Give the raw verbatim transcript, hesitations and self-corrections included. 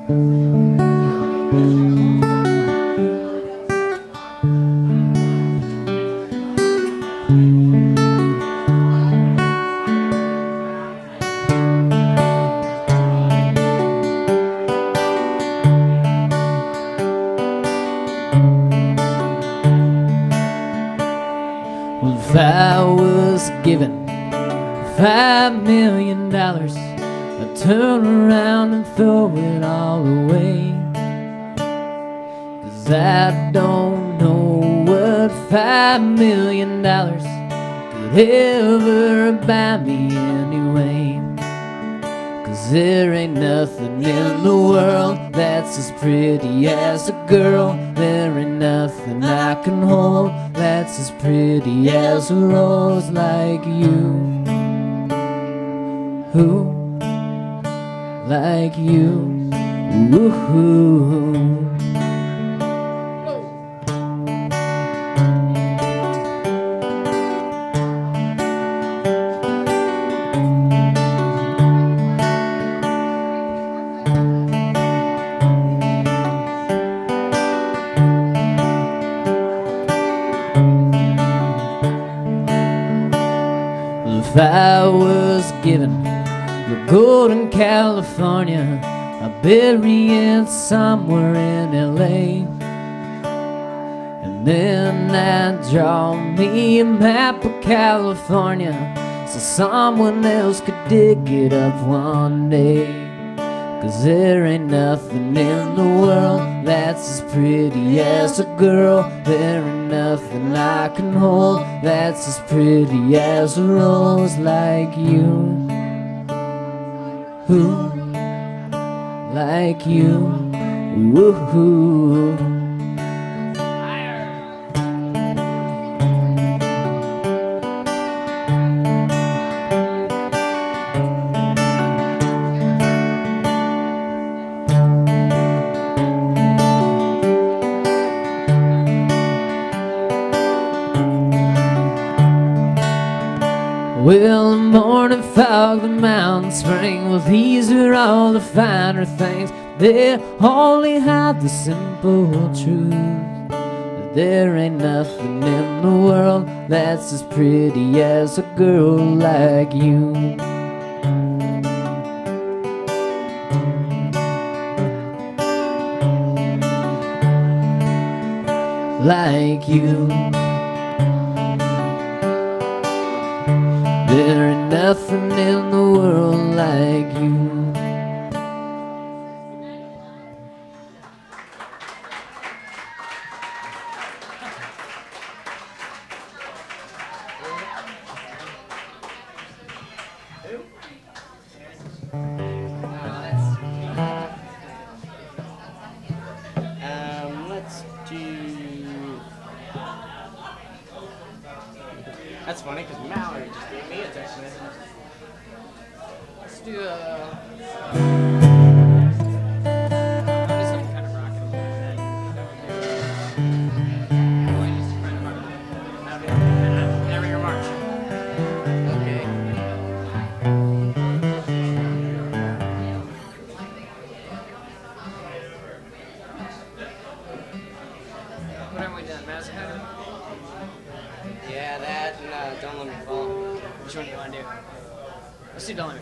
Well, if I was given five million dollars, I'd turn around and throw it all away. 'Cause I don't know what five million dollars could ever buy me anyway. 'Cause there ain't nothing in the world that's as pretty as a girl. There ain't nothing I can hold that's as pretty as a rose like you. Who like you? Woo-hoo. If I was given the golden California, I'd bury it somewhere in L A. And then I'd draw me a map of California so someone else could dig it up one day. 'Cause there ain't nothing in the world that's as pretty as a girl. There ain't nothing I can hold that's as pretty as a rose like you. Who like you? Woo-hoo. Well, the morning fog, the mountain spring, well, these are all the finer things. They only hide the simple truth that there ain't nothing in the world that's as pretty as a girl like you. Like you. There ain't nothing in the world like you. Um, let's do... That's funny because Mallory just gave me a text message. Let's do a... Yeah, that and uh, Don't Let Me Fall. Which one do you want to do? Let's do Don't Let Me